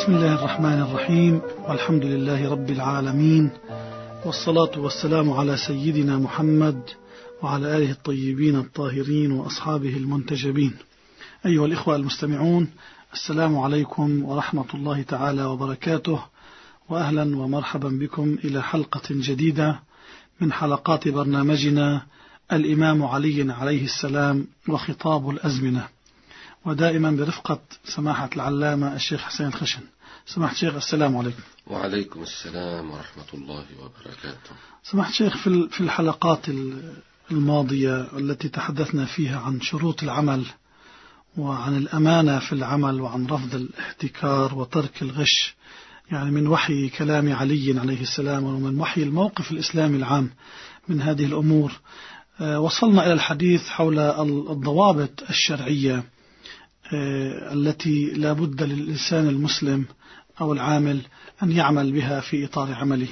بسم الله الرحمن الرحيم، والحمد لله رب العالمين، والصلاة والسلام على سيدنا محمد وعلى آله الطيبين الطاهرين وأصحابه المنتجبين. أيها الإخوة المستمعون، السلام عليكم ورحمة الله تعالى وبركاته، وأهلا ومرحبا بكم إلى حلقة جديدة من حلقات برنامجنا الإمام علي عليه السلام وخطاب الأزمنة، ودائما برفقة سماحة العلامة الشيخ حسين الخشن. سماحة الشيخ، السلام عليكم. وعليكم السلام ورحمة الله وبركاته. سماحة الشيخ، في الحلقات الماضية التي تحدثنا فيها عن شروط العمل وعن الأمانة في العمل وعن رفض الاحتكار وترك الغش، يعني من وحي كلام علي عليه السلام ومن وحي الموقف الإسلامي العام من هذه الأمور، وصلنا إلى الحديث حول الضوابط الشرعية التي لا بد للإنسان المسلم أو العامل أن يعمل بها في إطار عمله.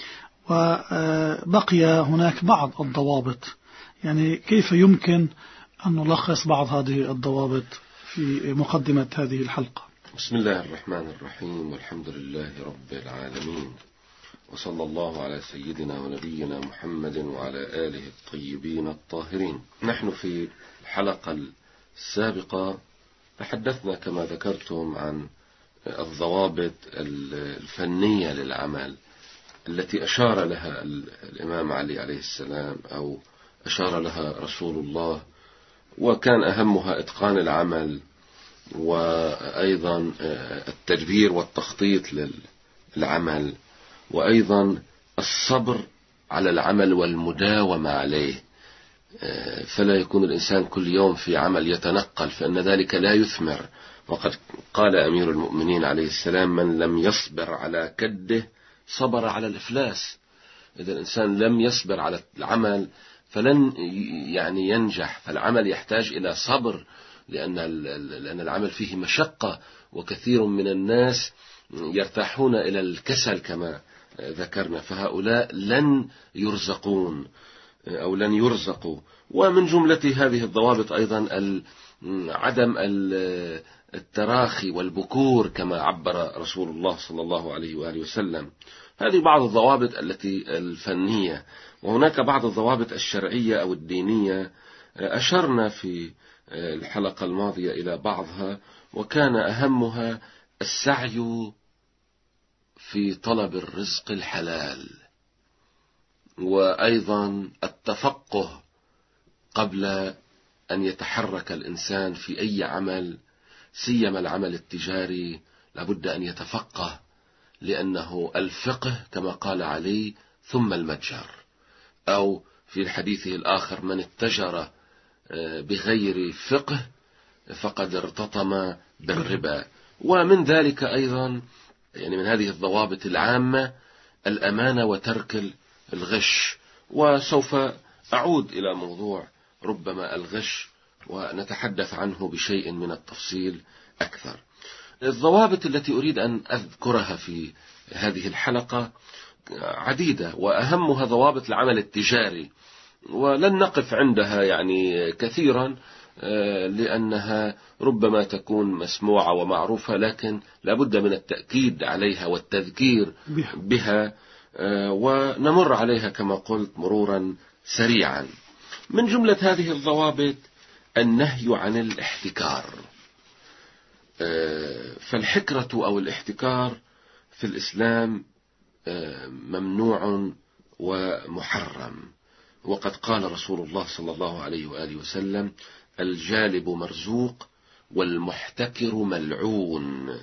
وبقي هناك بعض الضوابط، يعني كيف يمكن أن نلخص بعض هذه الضوابط في مقدمة هذه الحلقة؟ بسم الله الرحمن الرحيم، والحمد لله رب العالمين، وصلى الله على سيدنا ونبينا محمد وعلى آله الطيبين الطاهرين. نحن في الحلقة السابقة تحدثنا كما ذكرتم عن الضوابط الفنية للعمل التي أشار لها الإمام علي عليه السلام أو أشار لها رسول الله، وكان أهمها إتقان العمل، وأيضا التدبير والتخطيط للعمل، وأيضا الصبر على العمل والمداومة عليه، فلا يكون الإنسان كل يوم في عمل يتنقل، فإن ذلك لا يثمر. وقد قال أمير المؤمنين عليه السلام: من لم يصبر على كده صبر على الإفلاس. إذا الإنسان لم يصبر على العمل فلن ينجح، فالعمل يحتاج إلى صبر، لأن العمل فيه مشقة، وكثير من الناس يرتاحون إلى الكسل كما ذكرنا، فهؤلاء لن يرزقون أو لن يرزقوا. ومن جملة هذه الضوابط أيضا عدم التراخي والبكور كما عبر رسول الله صلى الله عليه وآله وسلم. هذه بعض الضوابط التي الفنية، وهناك بعض الضوابط الشرعية أو الدينية أشرنا في الحلقة الماضية إلى بعضها، وكان أهمها السعي في طلب الرزق الحلال، وأيضا التفقه قبل أن يتحرك الإنسان في أي عمل، سيما العمل التجاري، لابد أن يتفقه، لأنه الفقه كما قال علي ثم المتجر، أو في حديثه الآخر: من اتجر بغير فقه فقد ارتطم بالربا. ومن ذلك أيضا، يعني من هذه الضوابط العامة، الأمانة وترك الغش. وسوف أعود إلى موضوع ربما الغش ونتحدث عنه بشيء من التفصيل أكثر. الضوابط التي أريد أن أذكرها في هذه الحلقة عديدة، وأهمها ضوابط العمل التجاري، ولن نقف عندها يعني كثيرا لأنها ربما تكون مسموعة ومعروفة، لكن لابد من التأكيد عليها والتذكير بها، ونمر عليها كما قلت مرورا سريعا. من جملة هذه الضوابط النهي عن الاحتكار. فالحكرة أو الاحتكار في الإسلام ممنوع ومحرم، وقد قال رسول الله صلى الله عليه وآله وسلم: الجالب مرزوق والمحتكر ملعون.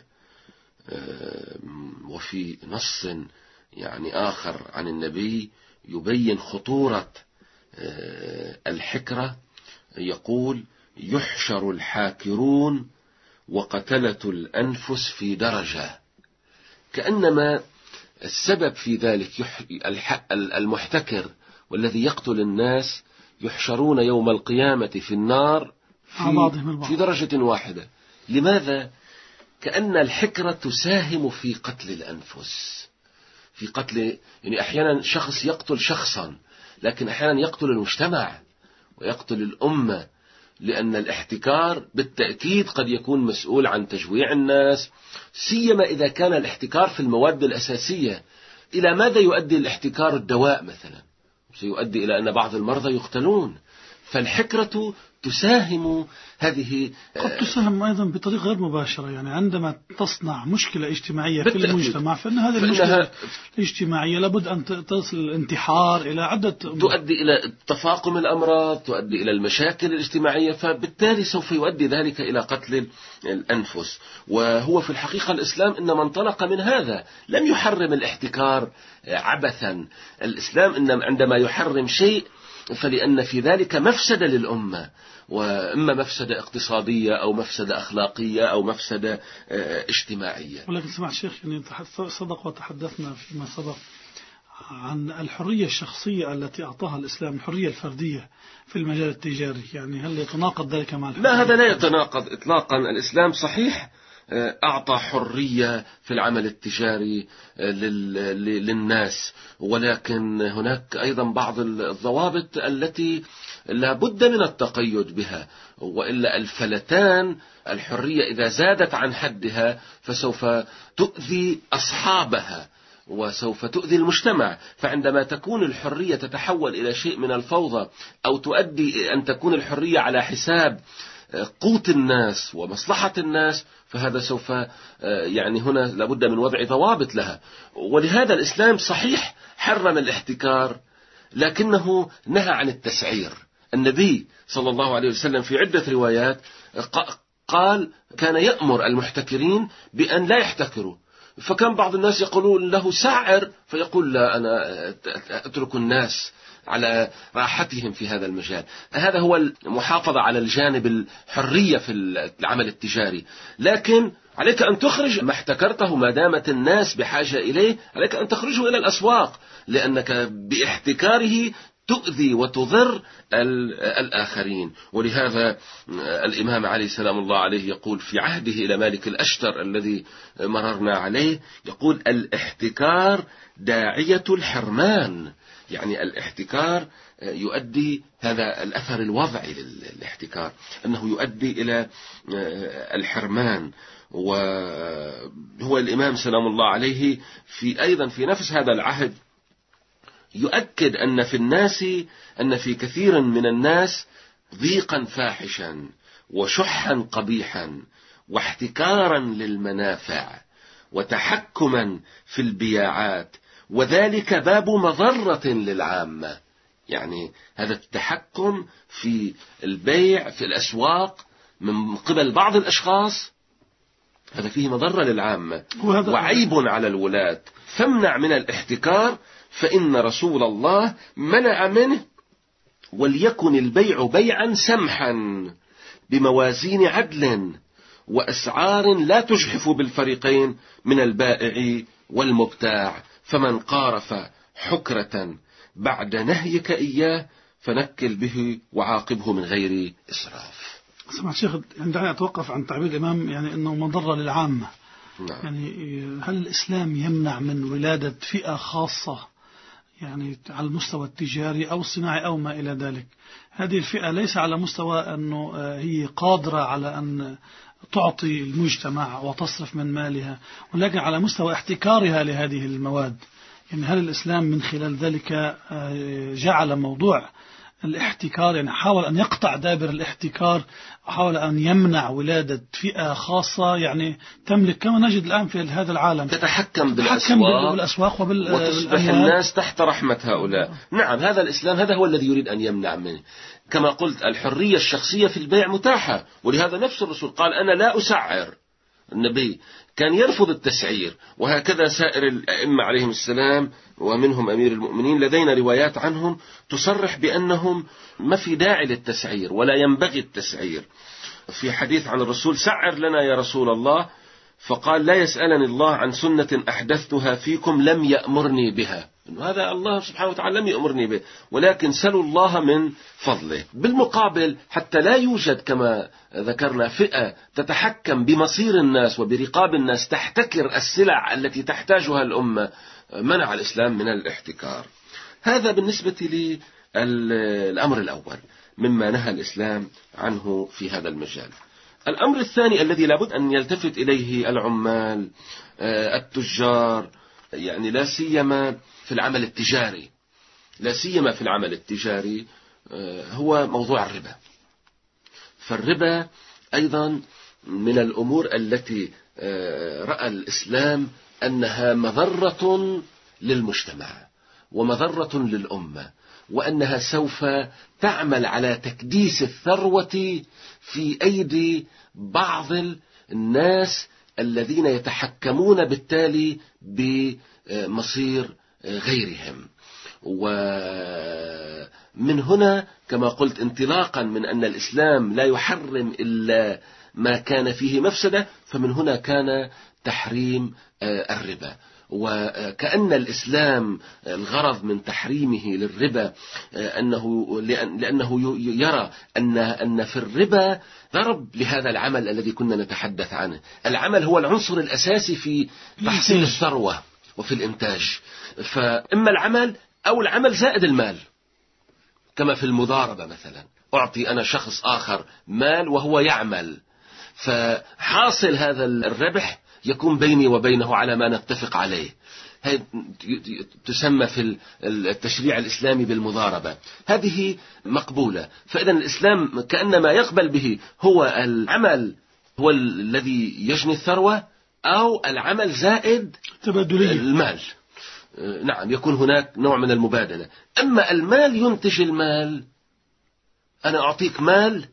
وفي نص يعني آخر عن النبي يبين خطورة الحكرة، يقول: يحشر الحاكرون وقتلة الأنفس في درجة. كأنما السبب في ذلك المحتكر والذي يقتل الناس يحشرون يوم القيامة في النار في درجة واحدة. لماذا؟ كأن الحكرة تساهم في قتل الأنفس، في قتل، يعني أحيانا شخص يقتل شخصا، لكن أحيانا يقتل المجتمع ويقتل الأمة. لأن الاحتكار بالتأكيد قد يكون مسؤول عن تجويع الناس، سيما إذا كان الاحتكار في المواد الأساسية. إلى ماذا يؤدي الاحتكار؟ الدواء مثلا سيؤدي إلى أن بعض المرضى يقتلون. فالحكرة تساهم هذه قد تساهم أيضا بطريقة غير مباشرة، يعني عندما تصنع مشكلة اجتماعية في المجتمع فإن هذه المشكلة الاجتماعية لابد أن تصل الانتحار إلى عدة تؤدي إلى تفاقم الأمراض، تؤدي إلى المشاكل الاجتماعية، فبالتالي سوف يؤدي ذلك إلى قتل الأنفس. وهو في الحقيقة الإسلام إنما انطلق من هذا، لم يحرم الاحتكار عبثا. الإسلام عندما يحرم شيء فلأن في ذلك مفسدة للأمة، وإما مفسدة اقتصادية أو مفسدة أخلاقية أو مفسدة اجتماعية. ولكن سمعت شيخ يعني صدق وتحدثنا فيما سبق عن الحرية الشخصية التي أعطاها الإسلام، الحرية الفردية في المجال التجاري، يعني هل يتناقض ذلك مع الحرية؟ لا، هذا لا يتناقض إطلاقا. الإسلام صحيح أعطى حرية في العمل التجاري للناس، ولكن هناك أيضا بعض الضوابط التي لا بد من التقيد بها، وإلا الفلتان الحرية إذا زادت عن حدها فسوف تؤذي أصحابها وسوف تؤذي المجتمع. فعندما تكون الحرية تتحول إلى شيء من الفوضى، أو تؤدي أن تكون الحرية على حساب قوت الناس ومصلحة الناس، فهذا سوف يعني هنا لابد من وضع ضوابط لها. ولهذا الإسلام صحيح حرم الاحتكار، لكنه نهى عن التسعير. النبي صلى الله عليه وسلم في عدة روايات قال كان يأمر المحتكرين بأن لا يحتكروا، فكان بعض الناس يقولون له سعر، فيقول لا، أنا أترك الناس على راحتهم في هذا المجال. هذا هو المحافظة على الجانب الحرية في العمل التجاري. لكن عليك أن تخرج ما احتكرته، ما دامت الناس بحاجة إليه عليك أن تخرجه إلى الأسواق، لأنك باحتكاره تؤذي وتضر الآخرين. ولهذا الإمام علي سلام الله عليه يقول في عهده إلى مالك الأشتر الذي مررنا عليه، يقول الاحتكار داعية الحرمان. يعني الاحتكار يؤدي، هذا الأثر الوضعي للاحتكار، أنه يؤدي إلى الحرمان. وهو الإمام سلام الله عليه أيضا في نفس هذا العهد يؤكد أن في كثير من الناس ضيقا فاحشا وشحا قبيحا واحتكارا للمنافع وتحكما في البياعات، وذلك باب مضرة للعامة. يعني هذا التحكم في البيع في الأسواق من قبل بعض الأشخاص هذا فيه مضرة للعامة وعيب على الولاة. فامنع من الاحتكار فإن رسول الله منع منه، وليكن البيع بيعا سمحا بموازين عدل وأسعار لا تجحف بالفريقين من البائع والمبتاع. فمن قارف حكرة بعد نهيك إياه فنكل به وعاقبه من غير إسراف. سمعت شيخ، عندما أتوقف عن تعبير الإمام يعني أنه مضرة للعامة. نعم. يعني هل الإسلام يمنع من ولادة فئة خاصة يعني على المستوى التجاري أو الصناعي أو ما إلى ذلك؟ هذه الفئة ليس على مستوى أنه هي قادرة على أن تعطي المجتمع وتصرف من مالها، ولكن على مستوى احتكارها لهذه المواد. يعني هل الإسلام من خلال ذلك جعل موضوع الاحتكار، يعني حاول أن يقطع دابر الاحتكار وحاول أن يمنع ولادة فئة خاصة يعني تملك كما نجد الآن في هذا العالم تتحكم بالأسواق وتصبح الناس تحت رحمة هؤلاء. نعم، هذا الإسلام هذا هو الذي يريد أن يمنع منه. كما قلت الحرية الشخصية في البيع متاحة، ولهذا نفس الرسول قال أنا لا أسعر. النبي كان يرفض التسعير، وهكذا سائر الأئمة عليهم السلام ومنهم أمير المؤمنين لدينا روايات عنهم تصرح بأنهم ما في داعي للتسعير ولا ينبغي التسعير. في حديث عن الرسول سعر لنا يا رسول الله، فقال لا يسألني الله عن سنة أحدثتها فيكم لم يأمرني بها. هذا الله سبحانه وتعالى لم يأمرني به، ولكن سلوا الله من فضله. بالمقابل حتى لا يوجد كما ذكرنا فئة تتحكم بمصير الناس وبرقاب الناس تحتكر السلع التي تحتاجها الأمة، منع الإسلام من الاحتكار. هذا بالنسبة للأمر الأول. مما نهى الإسلام عنه في هذا المجال. الأمر الثاني الذي لابد أن يلتفت إليه العمال التجار، يعني لا سيما في العمل التجاري، هو موضوع الربا. فالربا أيضا من الأمور التي رأى الإسلام أنها مضرة للمجتمع ومضرة للأمة، وأنها سوف تعمل على تكديس الثروة في أيدي بعض الناس الذين يتحكمون بالتالي بمصير غيرهم. ومن هنا كما قلت، انطلاقا من أن الإسلام لا يحرم إلا ما كان فيه مفسدة، فمن هنا كان تحريم الربا. وكأن الإسلام الغرض من تحريمه للربا لأنه يرى أن في الربا ضرب لهذا العمل الذي كنا نتحدث عنه. العمل هو العنصر الأساسي في تحصيل الثروة وفي الإنتاج، فإما العمل أو العمل زائد المال، كما في المضاربة مثلا، أعطي أنا شخص آخر مال وهو يعمل، فحاصل هذا الربح يكون بيني وبينه على ما نتفق عليه. هذه تسمى في التشريع الإسلامي بالمضاربة، هذه مقبولة. فإذا الإسلام كأن ما يقبل به هو العمل هو الذي يجني الثروة، أو العمل زائد المال. نعم، يكون هناك نوع من المبادلة. أما المال ينتج المال، أنا أعطيك مال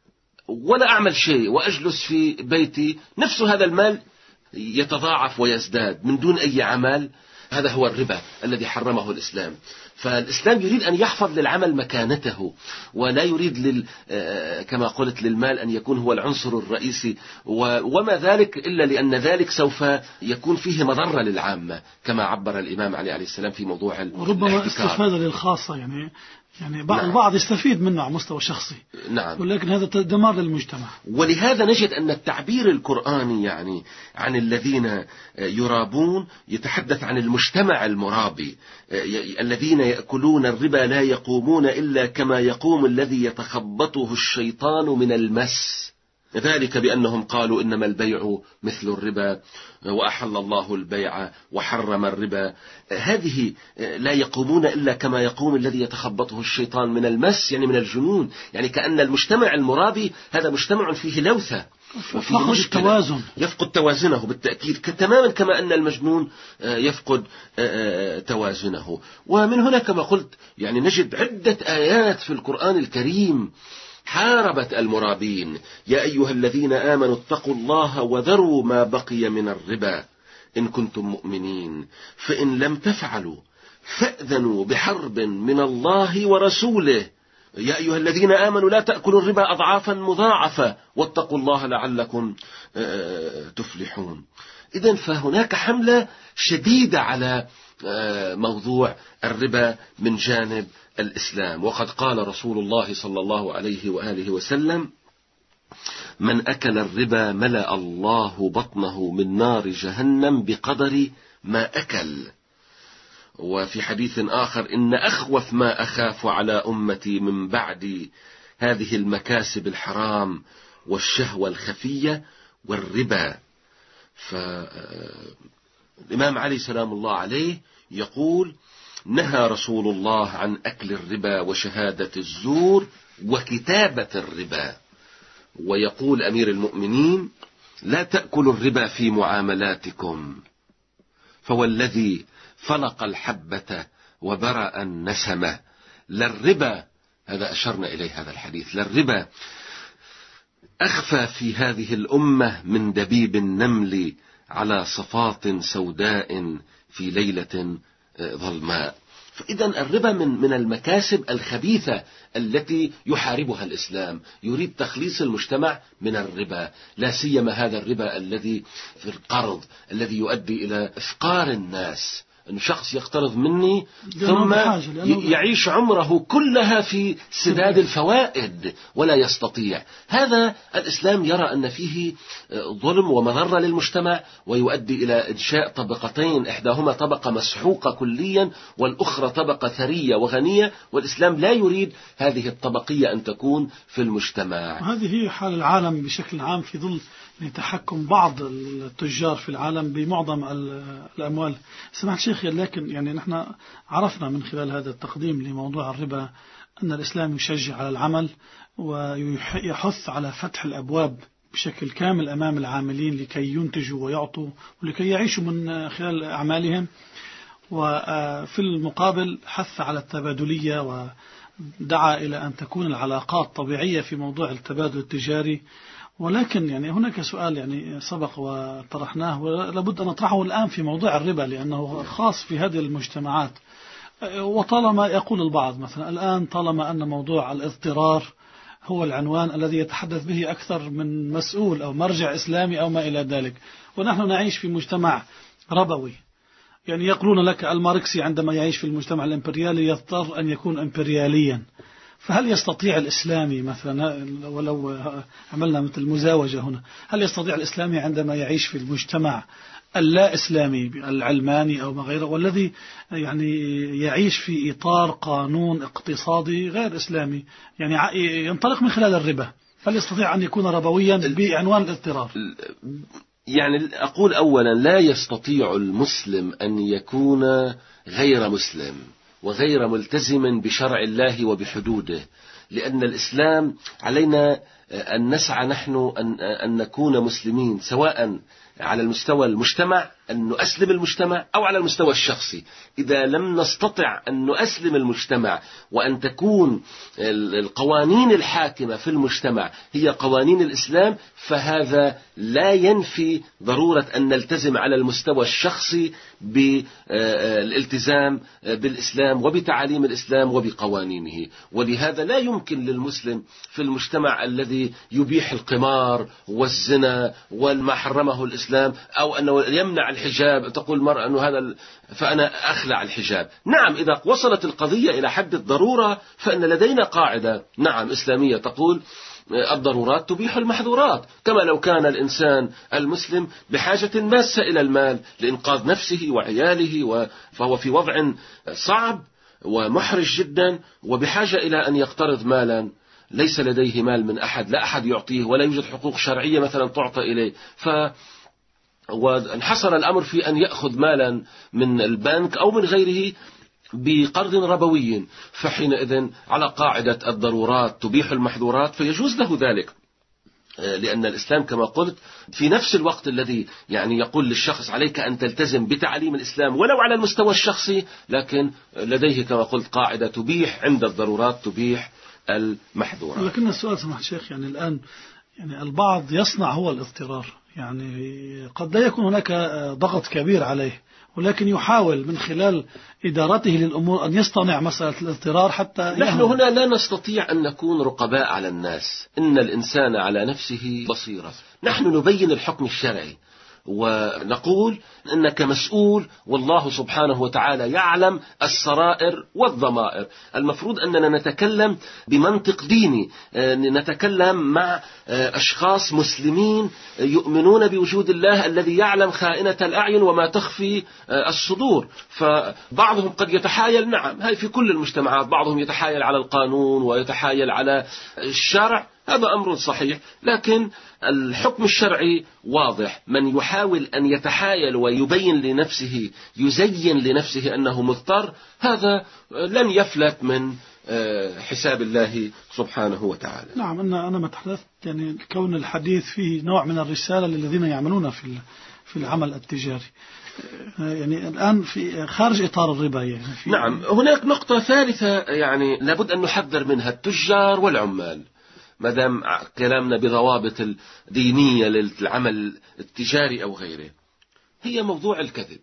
ولا أعمل شيء وأجلس في بيتي، نفس هذا المال يتضاعف ويزداد من دون أي عمل. هذا هو الربا الذي حرمه الإسلام. فالإسلام يريد أن يحفظ للعمل مكانته، ولا يريد كما قلت للمال أن يكون هو العنصر الرئيسي، وما ذلك إلا لأن ذلك سوف يكون فيه مضرة للعامة، كما عبر الإمام علي عليه السلام في موضوع وربما استفادة للخاصة، يعني البعض يستفيد منه على مستوى شخصي، نعم، ولكن هذا دمار للمجتمع. ولهذا نجد أن التعبير القرآني يعني عن الذين يرابون يتحدث عن المجتمع المرابي. الذين يأكلون الربا لا يقومون إلا كما يقوم الذي يتخبطه الشيطان من المس، ذلك بأنهم قالوا إنما البيع مثل الربا وأحل الله البيع وحرم الربا. هذه لا يقومون إلا كما يقوم الذي يتخبطه الشيطان من المس، يعني من الجنون. يعني كأن المجتمع المرابي هذا مجتمع فيه لوثة وفيه توازن، يفقد توازنه بالتأكيد، تماما كما أن المجنون يفقد توازنه. ومن هنا كما قلت يعني نجد عدة آيات في القرآن الكريم حاربت المرابين. يا أيها الذين آمنوا اتقوا الله وذروا ما بقي من الربا إن كنتم مؤمنين، فإن لم تفعلوا فأذنوا بحرب من الله ورسوله. يا أيها الذين آمنوا لا تأكلوا الربا أضعافا مضاعفة واتقوا الله لعلكم تفلحون. إذن فهناك حملة شديدة على موضوع الربا من جانب الإسلام. وقد قال رسول الله صلى الله عليه وآله وسلم: من أكل الربا ملأ الله بطنه من نار جهنم بقدر ما أكل. وفي حديث آخر: إن أخوف ما أخاف على أمتي من بعد هذه المكاسب الحرام والشهوة الخفية والربا. فالإمام علي سلام الله عليه يقول: نهى رسول الله عن أكل الربا وشهادة الزور وكتابة الربا. ويقول أمير المؤمنين: لا تأكلوا الربا في معاملاتكم، فوالذي فلق الحبة وبرأ النسمة للربا، هذا أشرنا إليه هذا الحديث، للربا أخفى في هذه الأمة من دبيب النمل على صفات سوداء في ليلة ظلماء. فإذا الربا من المكاسب الخبيثة التي يحاربها الإسلام، يريد تخليص المجتمع من الربا، لا سيما هذا الربا الذي في القرض الذي يؤدي إلى إفقار الناس أن شخص يقترض مني ثم يعيش عمره كلها في سداد الفوائد ولا يستطيع. هذا الإسلام يرى أن فيه ظلم ومضرة للمجتمع، ويؤدي إلى إنشاء طبقتين، إحداهما طبقة مسحوقة كليا والأخرى طبقة ثرية وغنية، والإسلام لا يريد هذه الطبقية أن تكون في المجتمع. وهذه هي حال العالم بشكل عام في ظل تحكم بعض التجار في العالم بمعظم الأموال. سمعت شيخ، لكن يعني نحن عرفنا من خلال هذا التقديم لموضوع الربا أن الإسلام يشجع على العمل ويحث على فتح الأبواب بشكل كامل أمام العاملين لكي ينتجوا ويعطوا ولكي يعيشوا من خلال أعمالهم، وفي المقابل حث على التبادلية ودعا إلى أن تكون العلاقات طبيعية في موضوع التبادل التجاري. ولكن يعني هناك سؤال يعني سبق وطرحناه ولابد أن نطرحه الآن في موضوع الربا، لأنه خاص في هذه المجتمعات. وطالما يقول البعض مثلا الآن طالما أن موضوع الاضطرار هو العنوان الذي يتحدث به أكثر من مسؤول أو مرجع إسلامي أو ما إلى ذلك، ونحن نعيش في مجتمع ربوي، يعني يقولون لك الماركسي عندما يعيش في المجتمع الإمبريالي يضطر أن يكون إمبرياليا. فهل يستطيع الإسلامي مثلا، ولو عملنا مثل مزاوجة هنا، هل يستطيع الإسلامي عندما يعيش في المجتمع اللا إسلامي العلماني أو ما غيره، والذي يعني يعيش في إطار قانون اقتصادي غير إسلامي، يعني ينطلق من خلال الربا، هل يستطيع أن يكون ربويا بعنوان الاضطرار؟ يعني أقول أولا لا يستطيع المسلم أن يكون غير مسلم وغير ملتزم بشرع الله وبحدوده، لأن الإسلام علينا أن نسعى نحن أن نكون مسلمين، سواء على المستوى المجتمع أن نؤسلم المجتمع أو على المستوى الشخصي. إذا لم نستطع أن نؤسلم المجتمع وأن تكون القوانين الحاكمة في المجتمع هي قوانين الإسلام، فهذا لا ينفي ضرورة أن نلتزم على المستوى الشخصي بالالتزام بالإسلام وبتعاليم الإسلام وبقوانينه. ولهذا لا يمكن للمسلم في المجتمع الذي يبيح القمار والزنا وما حرمه الإسلام أو أنه يمنع الحجاب، تقول المرأة أنه هذا فأنا أخلع الحجاب. نعم، إذا وصلت القضية إلى حد الضرورة فإن لدينا قاعدة نعم إسلامية تقول الضرورات تبيح المحظورات، كما لو كان الإنسان المسلم بحاجة ماسة إلى المال لإنقاذ نفسه وعياله فهو في وضع صعب ومحرج جدا وبحاجة إلى أن يقترض مالا، ليس لديه مال من أحد، لا أحد يعطيه ولا يوجد حقوق شرعية مثلا تعطى إليه، وانحصر الأمر في أن يأخذ مالا من البنك أو من غيره بقرض ربوي، فحينئذ على قاعدة الضرورات تبيح المحظورات فيجوز له ذلك، لأن الإسلام كما قلت في نفس الوقت الذي يعني يقول للشخص عليك أن تلتزم بتعليم الإسلام ولو على المستوى الشخصي، لكن لديه كما قلت قاعدة تبيح عند الضرورات تبيح المحظورات. لكن السؤال سمح الشيخ، يعني الآن يعني البعض يصنع هو الاضطرار، يعني قد لا يكون هناك ضغط كبير عليه، ولكن يحاول من خلال إدارته للأمور أن يصطنع مسألة الاضطرار حتى نحن هنا لا نستطيع أن نكون رقباء على الناس، إن الإنسان على نفسه بصيرة. نحن نبين الحكم الشرعي ونقول إنك مسؤول، والله سبحانه وتعالى يعلم السرائر والضمائر. المفروض أننا نتكلم بمنطق ديني، نتكلم مع أشخاص مسلمين يؤمنون بوجود الله الذي يعلم خائنة الأعين وما تخفي الصدور. فبعضهم قد يتحايل، نعم هاي في كل المجتمعات، بعضهم يتحايل على القانون ويتحايل على الشرع، هذا أمر صحيح، لكن الحكم الشرعي واضح. من يحاول أن يتحايل ويبين لنفسه يزين لنفسه أنه مضطر، هذا لن يفلت من حساب الله سبحانه وتعالى. نعم، أنا ما تحدثت يعني كون الحديث فيه نوع من الرسالة للذين يعملون في العمل التجاري، يعني الآن في خارج إطار الربا يعني نعم، هناك نقطة ثالثة يعني لابد أن نحذر منها التجار والعمال، ما دام كلامنا بضوابط الدينية للعمل التجاري أو غيره، هي موضوع الكذب.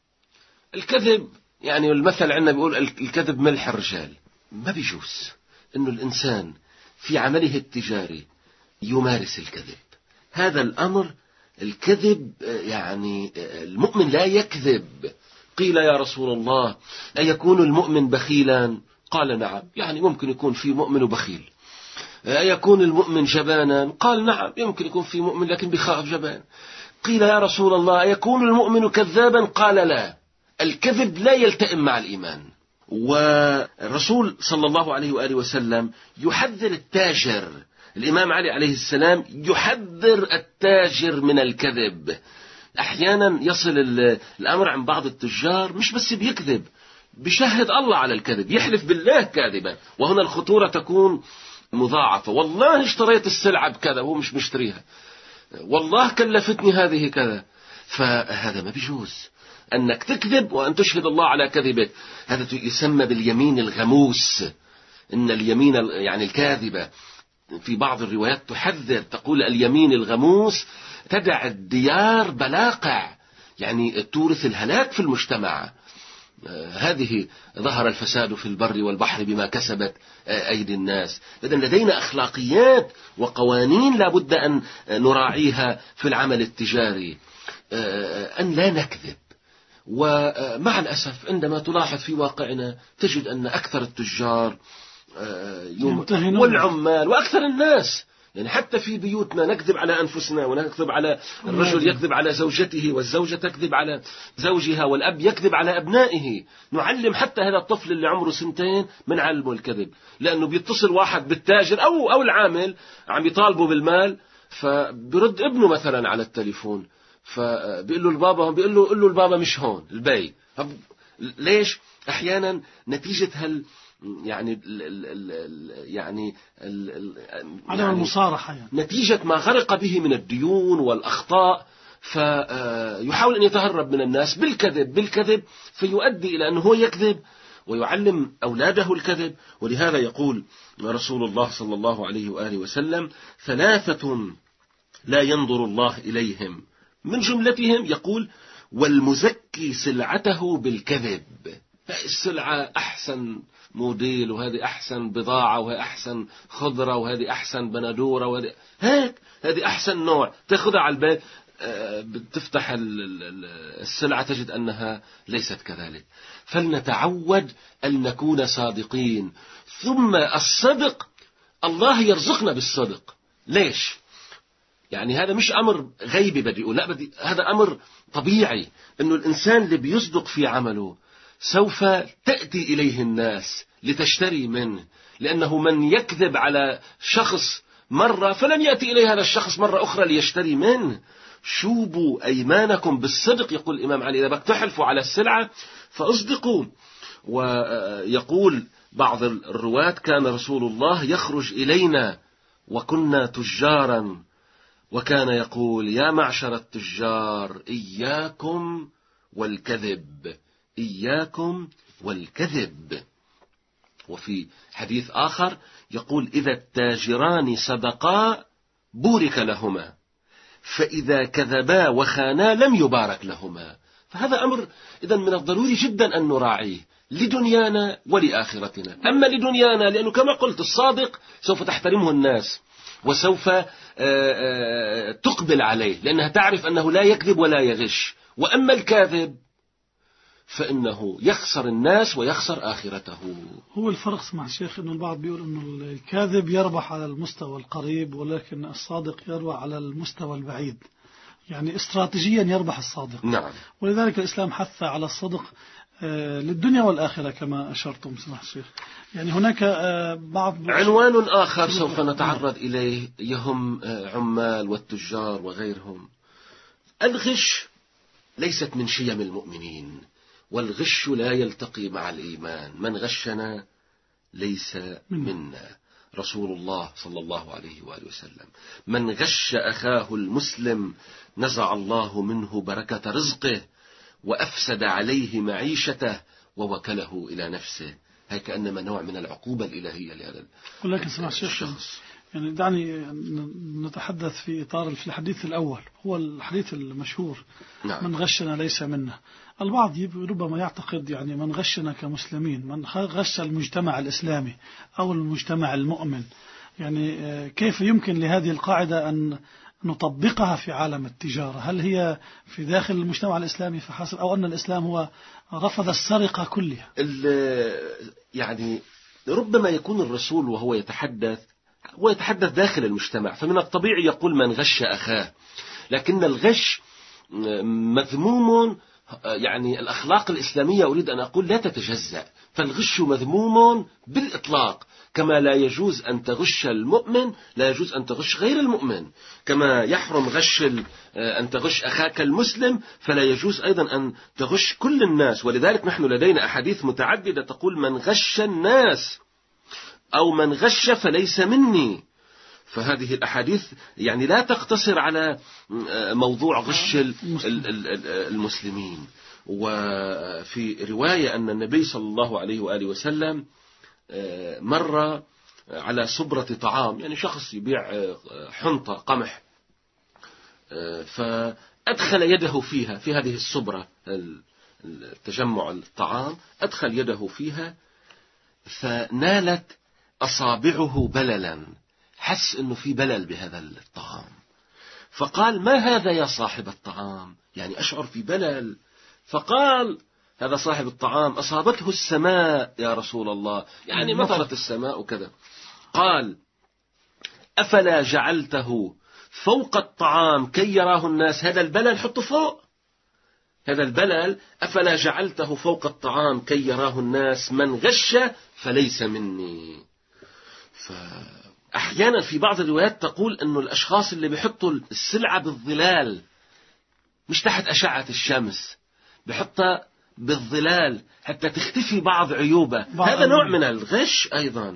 الكذب يعني المثل عندنا بيقول الكذب ملح الرجال. ما بيجوز إنه الإنسان في عمله التجاري يمارس الكذب. هذا الأمر الكذب يعني المؤمن لا يكذب. قيل يا رسول الله أيكون المؤمن بخيلا؟ قال نعم، يعني ممكن يكون في مؤمن وبخيل. أيكون المؤمن جبانا؟ قال نعم، يمكن يكون في مؤمن لكن بخاف جبان. قيل يا رسول الله أيكون المؤمن كذابا؟ قال لا، الكذب لا يلتئم مع الإيمان. والرسول صلى الله عليه وآله وسلم يحذر التاجر، الإمام علي عليه السلام يحذر التاجر من الكذب. أحيانا يصل الأمر عن بعض التجار مش بس بيكذب، بيشهد الله على الكذب، يحلف بالله كاذبا، وهنا الخطورة تكون مضاعفة. والله اشتريت السلعة بكذا وهو مش مشتريها، والله كلفتني هذه كذا. فهذا ما بيجوز أنك تكذب وأن تشهد الله على كذبك. هذا يسمى باليمين الغموس. إن اليمين يعني الكاذبة في بعض الروايات تحذر، تقول اليمين الغموس تدع الديار بلاقع، يعني تورث الهلاك في المجتمع. هذه ظهر الفساد في البر والبحر بما كسبت أيدي الناس. إذن لدينا أخلاقيات وقوانين لا بد أن نراعيها في العمل التجاري، أن لا نكذب. ومع الأسف عندما تلاحظ في واقعنا تجد أن أكثر التجار والعمال وأكثر الناس، يعني حتى في بيوتنا نكذب على أنفسنا، ونكذب على الرجل يكذب على زوجته، والزوجة تكذب على زوجها، والأب يكذب على أبنائه. نعلم حتى هذا الطفل اللي عمره 2 بنعلمه الكذب، لأنه بيتصل واحد بالتاجر أو العامل عم يطالبه بالمال، فبرد ابنه مثلا على التليفون، فبيقول له البابا، بيقول له البابا مش هون البي. ليش؟ أحيانا نتيجة عدم المصارحة، يعني نتيجة ما غرق به من الديون والأخطاء، فيحاول أن يتهرب من الناس بالكذب، فيؤدي إلى أنه هو يكذب ويعلم أولاده الكذب. ولهذا يقول رسول الله صلى الله عليه وآله وسلم 3 لا ينظر الله إليهم، من جملتهم يقول والمزكي سلعته بالكذب. السلعة أحسن موديل، وهذه أحسن بضاعة، وهذه أحسن خضرة، وهذه أحسن بندورة، وهذه هذه أحسن نوع، تأخذها على البيت، بتفتح السلعة تجد أنها ليست كذلك. فلنتعود أن نكون صادقين. ثم الصدق، الله يرزقنا بالصدق. ليش؟ يعني هذا مش أمر غيبي بدي أقول، لا، هذا أمر طبيعي، أنه الإنسان اللي بيصدق في عمله سوف تأتي إليه الناس لتشتري منه، لأنه من يكذب على شخص مرة فلن يأتي إليه هذا الشخص مرة أخرى ليشتري منه. شوبوا أيمانكم بالصدق، يقول الإمام علي، إذا بدك تحلفوا على السلعة فاصدقوا. ويقول بعض الرواة كان رسول الله يخرج إلينا وكنا تجارا، وكان يقول يا معشر التجار إياكم والكذب، إياكم والكذب. وفي حديث آخر يقول إذا التاجران صدقا بورك لهما، فإذا كذبا وخانا لم يبارك لهما. فهذا أمر إذن من الضروري جدا أن نراعيه لدنيانا ولآخرتنا. أما لدنيانا لأنه كما قلت الصادق سوف تحترمه الناس، وسوف تقبل عليه لأنها تعرف أنه لا يكذب ولا يغش. وأما الكاذب فإنه يخسر الناس ويخسر آخرته. هو الفرق مع الشيخ أنه البعض بيقول أنه الكاذب يربح على المستوى القريب، ولكن الصادق يربح على المستوى البعيد، يعني استراتيجيا يربح الصادق. نعم. ولذلك الإسلام حث على الصدق للدنيا والآخرة كما أشرتم سماحة الشيخ. يعني هناك بعض عنوان آخر سوف نتعرض إليه يهم عمال والتجار وغيرهم. الغش ليست من شيم المؤمنين، والغش لا يلتقي مع الإيمان. من غشنا ليس منا. رسول الله صلى الله عليه وآله وسلم من غش أخاه المسلم نزع الله منه بركة رزقه وأفسد عليه معيشته ووكله إلى نفسه. هي كأنما نوع من العقوبة الإلهية لهذا الشخص. يعني دعني نتحدث في إطار في الحديث الأول، هو الحديث المشهور. نعم. من غشنا ليس منا. البعض ربما يعتقد يعني من غشنا كمسلمين، من غش المجتمع الإسلامي أو المجتمع المؤمن. يعني كيف يمكن لهذه القاعدة نطبقها في عالم التجارة؟ هل هي في داخل المجتمع الإسلامي فحسب، أو أن الإسلام هو رفض السرقة كلها؟ يعني ربما يكون الرسول وهو يتحدث داخل المجتمع، فمن الطبيعي يقول من غش أخاه، لكن الغش مذموم. يعني الأخلاق الإسلامية أريد أن أقول لا تتجزأ، فالغش مذموم بالإطلاق. كما لا يجوز أن تغش المؤمن لا يجوز أن تغش غير المؤمن، كما يحرم أن تغش أخاك المسلم فلا يجوز أيضا أن تغش كل الناس. ولذلك نحن لدينا أحاديث متعددة تقول من غش الناس أو من غش فليس مني. فهذه الأحاديث يعني لا تقتصر على موضوع غش المسلمين. وفي رواية أن النبي صلى الله عليه وآله وسلم مر على صبرة طعام، يعني شخص يبيع حنطة قمح، فأدخل يده فيها في هذه الصبرة تجمع الطعام، أدخل يده فيها فنالت أصابعه بللا، حس أنه في بلل بهذا الطعام، فقال ما هذا يا صاحب الطعام؟ يعني أشعر في بلل. فقال هذا صاحب الطعام أصابته السماء يا رسول الله، يعني مطرت السماء وكذا. قال أفلا جعلته فوق الطعام كي يراه الناس؟ هذا البلل حطه فوق، هذا البلل أفلا جعلته فوق الطعام كي يراه الناس؟ من غش فليس مني. فأحيانا في بعض الروايات تقول أن الأشخاص اللي بيحطوا السلعة بالظلال مش تحت أشعة الشمس، بحطها بالظلال حتى تختفي بعض عيوبه، هذا نوع من الغش أيضا.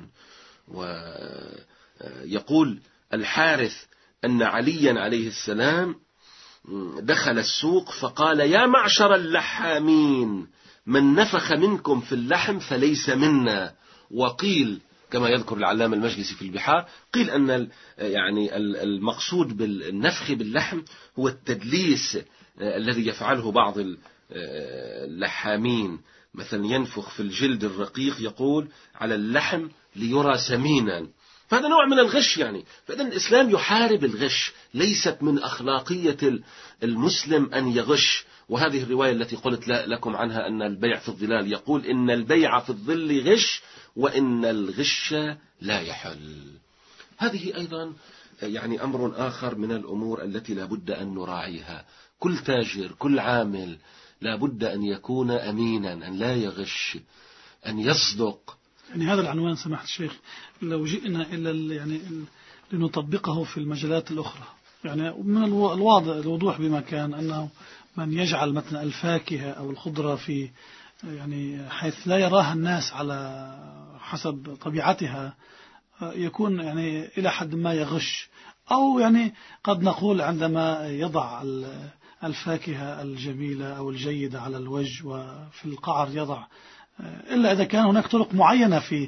ويقول الحارث أن عليا عليه السلام دخل السوق فقال يا معشر اللحامين من نفخ منكم في اللحم فليس منا. وقيل كما يذكر العلامة المجلسي في البحار، قيل أن يعني المقصود بالنفخ باللحم هو التدليس الذي يفعله بعض اللحامين، مثلا ينفخ في الجلد الرقيق يقول على اللحم ليرى سمينا، فهذا نوع من الغش. يعني فإذن الإسلام يحارب الغش، ليست من أخلاقية المسلم أن يغش. وهذه الرواية التي قلت لكم عنها أن البيع في الظلال، يقول إن البيع في الظل غش وإن الغش لا يحل. هذه أيضا يعني أمر آخر من الأمور التي لا بد أن نراعيها. كل تاجر كل عامل لا بد أن يكون أمينا، أن لا يغش، أن يصدق. يعني هذا العنوان سماحة الشيخ لو جئنا إلى يعني لنطبقه في المجالات الأخرى، يعني من الوضوح بمكان أنه من يجعل مثلا الفاكهة أو الخضرة في يعني حيث لا يراها الناس على حسب طبيعتها يكون يعني إلى حد ما يغش، أو يعني قد نقول عندما يضع الفاكهة الجميلة أو الجيدة على الوجه وفي القعر يضع، إلا إذا كان هناك طرق معينة في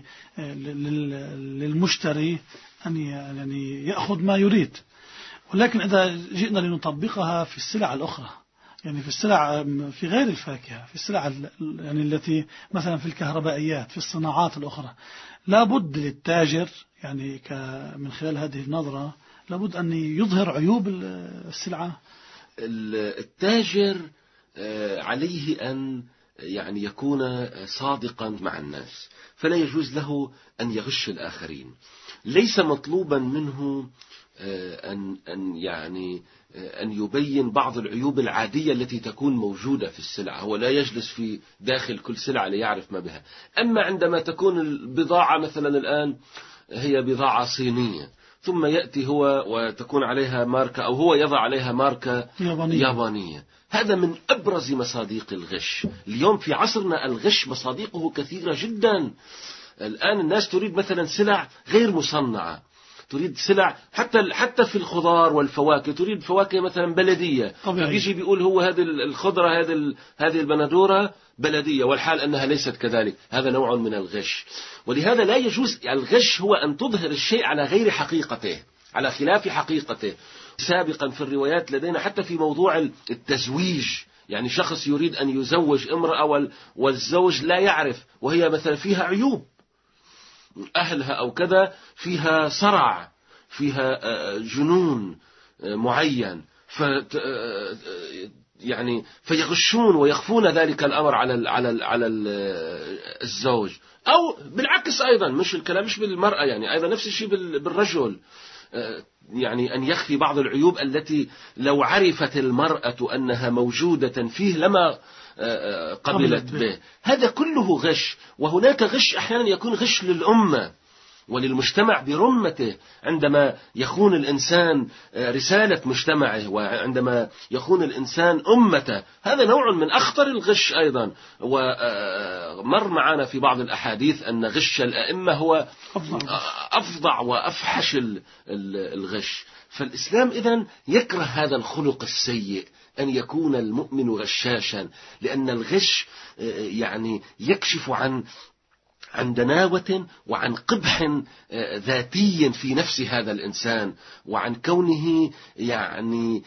للمشتري أن يعني يأخذ ما يريد. ولكن إذا جئنا لنطبقها في السلع الأخرى، يعني في السلع في غير الفاكهة، في السلع يعني التي مثلا في الكهربائيات، في الصناعات الأخرى، لابد للتاجر يعني من خلال هذه النظرة لابد أن يظهر عيوب السلعة. التاجر عليه أن يعني يكون صادقا مع الناس، فلا يجوز له أن يغش الآخرين. ليس مطلوبا منه أن يبين بعض العيوب العادية التي تكون موجودة في السلعة، هو لا يجلس في داخل كل سلعة ليعرف ما بها. أما عندما تكون البضاعة مثلا الآن هي بضاعة صينية ثم يأتي هو وتكون عليها ماركة أو هو يضع عليها ماركة يابانية، هذا من أبرز مصادق الغش. اليوم في عصرنا الغش مصادقه كثيرة جدا. الآن الناس تريد مثلا سلع غير مصنعة، تريد سلع حتى في الخضار والفواكه، تريد فواكه مثلا بلدية، يجي بيقول هو هذه الخضرة هذه البندورة بلدية والحال أنها ليست كذلك. هذا نوع من الغش، ولهذا لا يجوز. الغش هو أن تظهر الشيء على غير حقيقته، على خلاف حقيقته. سابقا في الروايات لدينا حتى في موضوع التزويج، يعني شخص يريد أن يزوج امرأة والزوج لا يعرف، وهي مثلا فيها عيوب، أهلها أو كذا فيها صرع، فيها جنون، معين يعني فيغشون ويخفون ذلك الأمر على الزوج، أو بالعكس أيضا، مش الكلام مش بالمرأة، يعني أيضا نفس الشيء بالرجل، يعني أن يخفي بعض العيوب التي لو عرفت المرأة أنها موجودة فيه لما قبلت به. هذا كله غش. وهناك غش أحيانا يكون غش للأمة وللمجتمع برمته، عندما يخون الإنسان رسالة مجتمعه، وعندما يخون الإنسان أمته، هذا نوع من أخطر الغش أيضا. ومر معنا في بعض الأحاديث أن غش الأئمة هو أفظع وأفحش الغش. فالإسلام إذن يكره هذا الخلق السيء، أن يكون المؤمن غشاشا، لأن الغش يعني يكشف عن دناوة وعن قبح ذاتي في نفس هذا الإنسان، وعن كونه يعني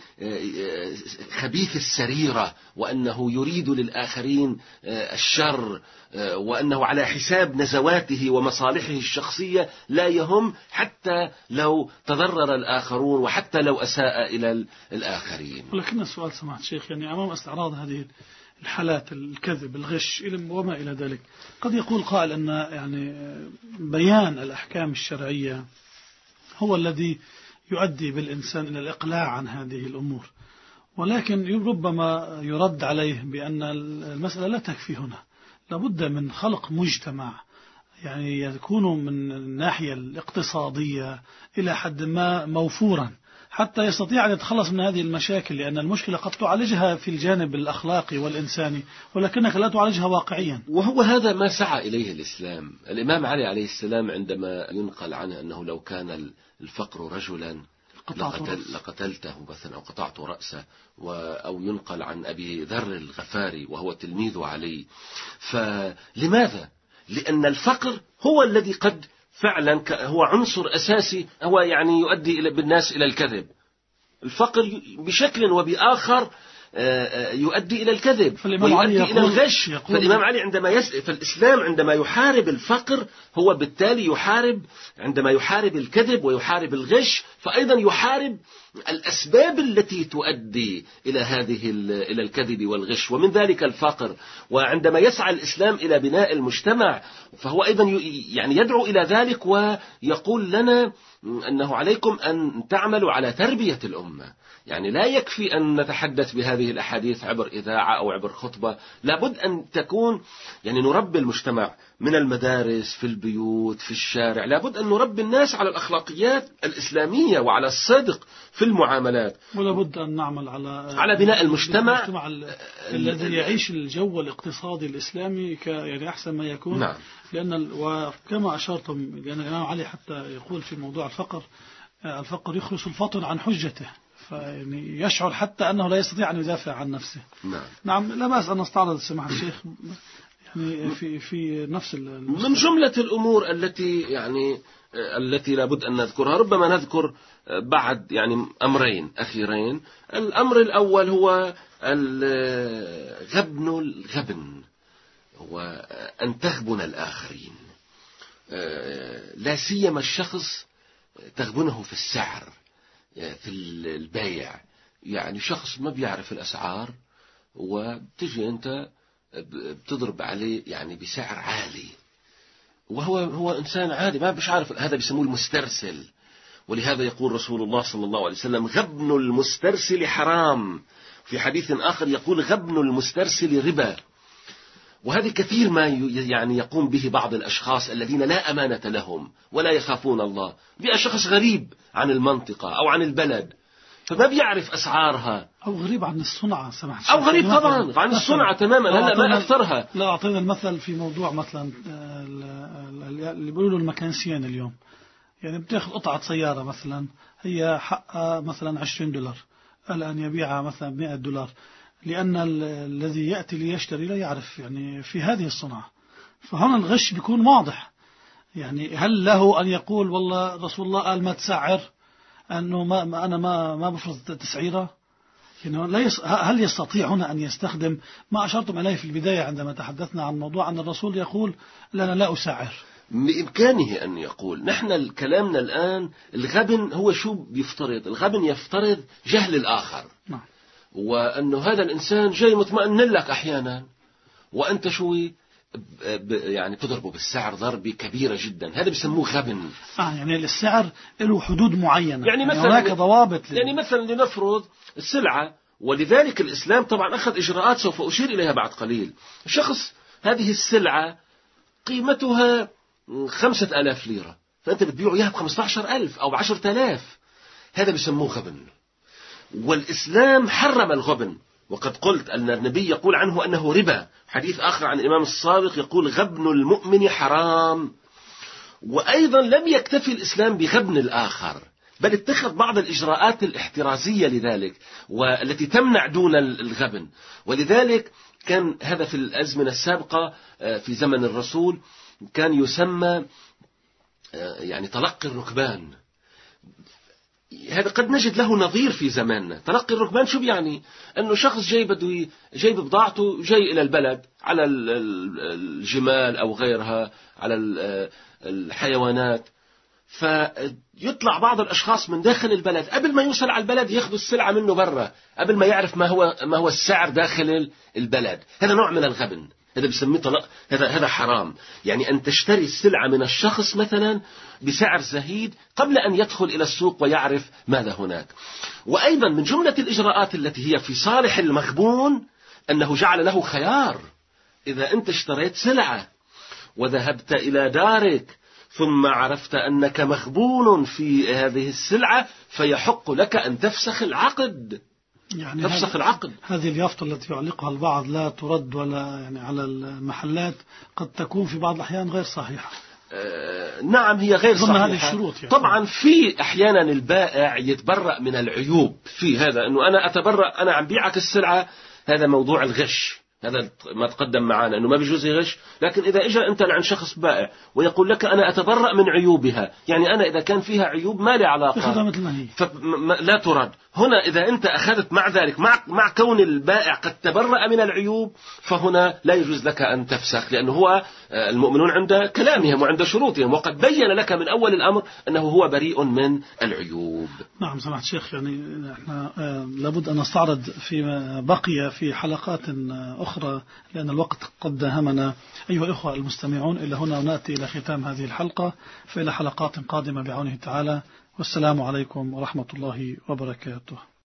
خبيث السريرة، وأنه يريد للآخرين الشر، وأنه على حساب نزواته ومصالحه الشخصية لا يهم، حتى لو تضرر الآخرون وحتى لو أساء إلى الآخرين. ولكن السؤال سماحة الشيخ، يعني أمام استعراض هذه الحالات، الكذب، الغش وما إلى ذلك، قد يقول قائل أن يعني بيان الأحكام الشرعية هو الذي يؤدي بالإنسان إلى الإقلاع عن هذه الأمور، ولكن ربما يرد عليه بأن المسألة لا تكفي هنا، لابد من خلق مجتمع يعني يكون من الناحية الاقتصادية إلى حد ما موفورا، حتى يستطيع أن يتخلص من هذه المشاكل، لأن المشكلة قد تعالجها في الجانب الأخلاقي والإنساني، ولكنك لا تعالجها واقعيا. وهو هذا ما سعى إليه الإسلام. الإمام علي عليه السلام عندما ينقل عنه أنه لو كان الفقر رجلا لقتلته مثلا أو قطعت رأسه، أو ينقل عن أبي ذر الغفاري وهو تلميذ علي. فلماذا؟ لأن الفقر هو الذي قد فعلا هو عنصر أساسي، هو يعني يؤدي بالناس إلى الكذب. الفقر بشكل وبآخر يؤدي إلى الكذب ويؤدي إلى الغش. فالإمام علي فالإسلام عندما يحارب الفقر هو بالتالي يحارب، عندما يحارب الكذب ويحارب الغش، فأيضا يحارب الأسباب التي تؤدي إلى الكذب والغش، ومن ذلك الفقر. وعندما يسعى الإسلام إلى بناء المجتمع فهو أيضا يعني يدعو إلى ذلك، ويقول لنا أنه عليكم أن تعملوا على تربية الأمة. يعني لا يكفي أن نتحدث بهذه الأحاديث عبر إذاعة أو عبر خطبة، لابد أن تكون يعني نربي المجتمع من المدارس، في البيوت، في الشارع. لابد أن نربي الناس على الأخلاقيات الإسلامية وعلى الصدق في المعاملات، ولابد أن نعمل على بناء المجتمع الذي يعيش الجو الاقتصادي الإسلامي يعني أحسن ما يكون. نعم. لأن وكما أشرتم، لأن الإمام علي حتى يقول في موضوع الفقر يخلص الفطن عن حجته، فيعني يشعر حتى أنه لا يستطيع أن يدافع عن نفسه. نعم لا بأس أن نستعرض سماحة الشيخ يعني في نفس من جملة الأمور التي لابد أن نذكرها. ربما نذكر بعد يعني أمرين أخيرين. الأمر الأول هو الغبن، هو أن تغبن الآخرين، لا سيما الشخص تغبنه في السعر، في البيع. يعني شخص ما بيعرف الأسعار وبتجي أنت بتضرب عليه يعني بسعر عالي، وهو إنسان عادي ما بيش عارف. هذا بيسموه المسترسل. ولهذا يقول رسول الله صلى الله عليه وسلم: غبن المسترسل حرام. في حديث آخر يقول: غبن المسترسل ربا. وهذه كثير ما يعني يقوم به بعض الأشخاص الذين لا أمانة لهم ولا يخافون الله. بيبقى شخص غريب عن المنطقة أو عن البلد، فما بيعرف أسعارها، أو غريب عن الصنعة سمحت، أو غريب طبعا عن الصنعة تماما. هلا ما أكثرها. لا أعطينا المثل في موضوع مثلا اللي بيقولوا المكانسيين اليوم، يعني بتاخذ قطعة سيارة مثلا هي حقها مثلا $20، الآن يبيعها مثلا $100، لأن الذي يأتي ليشتري لا يعرف يعني في هذه الصنعة. فهنا الغش بيكون واضح. يعني هل له أن يقول والله رسول الله قال ما تسعر، أنه أنا ما بفرض تسعيرة؟ يعني هل يستطيع هنا أن يستخدم ما أشرتم إليه في البداية عندما تحدثنا عن موضوع أن الرسول يقول لا أنا لا أسعر؟ بإمكانه أن يقول نحن كلامنا الآن الغبن هو شو بيفترض؟ الغبن يفترض جهل الآخر، وأنه هذا الإنسان جاي مطمئن لك أحيانا وأنت شوي يعني تضربه بالسعر ضربة كبيرة جدا، هذا بيسموه غبن. يعني السعر له حدود معينة، يعني مثلا هناك ضوابط يعني مثلا لنفرض السلعة، ولذلك الإسلام طبعا أخذ إجراءات سوف أشير إليها بعد قليل. شخص هذه السلعة قيمتها 5000 ليرة، فأنت بتبيعه إياها ب15,000 أو ب10,000، هذا بيسموه غبن. والإسلام حرم الغبن، وقد قلت أن النبي يقول عنه أنه ربا. حديث آخر عن الإمام الصادق يقول غبن المؤمن حرام. وأيضا لم يكتفي الإسلام بغبن الآخر، بل اتخذ بعض الإجراءات الاحترازية لذلك والتي تمنع دون الغبن. ولذلك كان هذا في الأزمنة السابقة في زمن الرسول كان يسمى يعني تلقي الركبان. هذا قد نجد له نظير في زماننا. تلقي الركبان شو يعني؟ أنه شخص جاي ببضاعته جاي إلى البلد على الجمال أو غيرها، على الحيوانات، فيطلع بعض الأشخاص من داخل البلد قبل ما يوصل على البلد يأخذوا السلعة منه برا، قبل ما يعرف ما هو السعر داخل البلد. هذا نوع من الغبن، هذا بسميه طلاق، هذا حرام. يعني أن تشتري السلعة من الشخص مثلا بسعر زهيد قبل أن يدخل إلى السوق ويعرف ماذا هناك. وأيضا من جملة الإجراءات التي هي في صالح المغبون أنه جعل له خيار. إذا أنت اشتريت سلعة وذهبت إلى دارك ثم عرفت أنك مغبون في هذه السلعة، فيحق لك أن تفسخ العقد. يعني تفسخ العقد. هذه اليافطة التي يعلقها البعض لا ترد ولا يعني على المحلات، قد تكون في بعض الأحيان غير صحيحة. نعم هي غير صحيحة. هذه الشروط يعني. طبعا في أحيانا البائع يتبرأ من العيوب في هذا، أنه أنا أتبرأ، أنا عم بيعك السلعة، هذا موضوع الغش، هذا ما تقدم معنا أنه ما بيجوز يغش. لكن إذا إجا أنت لعند شخص بائع ويقول لك أنا أتبرأ من عيوبها، يعني أنا إذا كان فيها عيوب ما لي علاقة، لا ترد. هنا إذا أنت أخذت مع ذلك مع كون البائع قد تبرأ من العيوب، فهنا لا يجوز لك أن تفسخ، لأنه هو المؤمنون عند كلامهم وعند شروطهم، وقد بين لك من أول الأمر أنه هو بريء من العيوب. نعم سمعت شيخ، يعني احنا لابد أن نستعرض فيما بقي في حلقات أخرى لأن الوقت قد داهمنا. أيها الأخوة المستمعون، إلى هنا نأتي إلى ختام هذه الحلقة، فإلى حلقات قادمة بعونه تعالى، والسلام عليكم ورحمة الله وبركاته.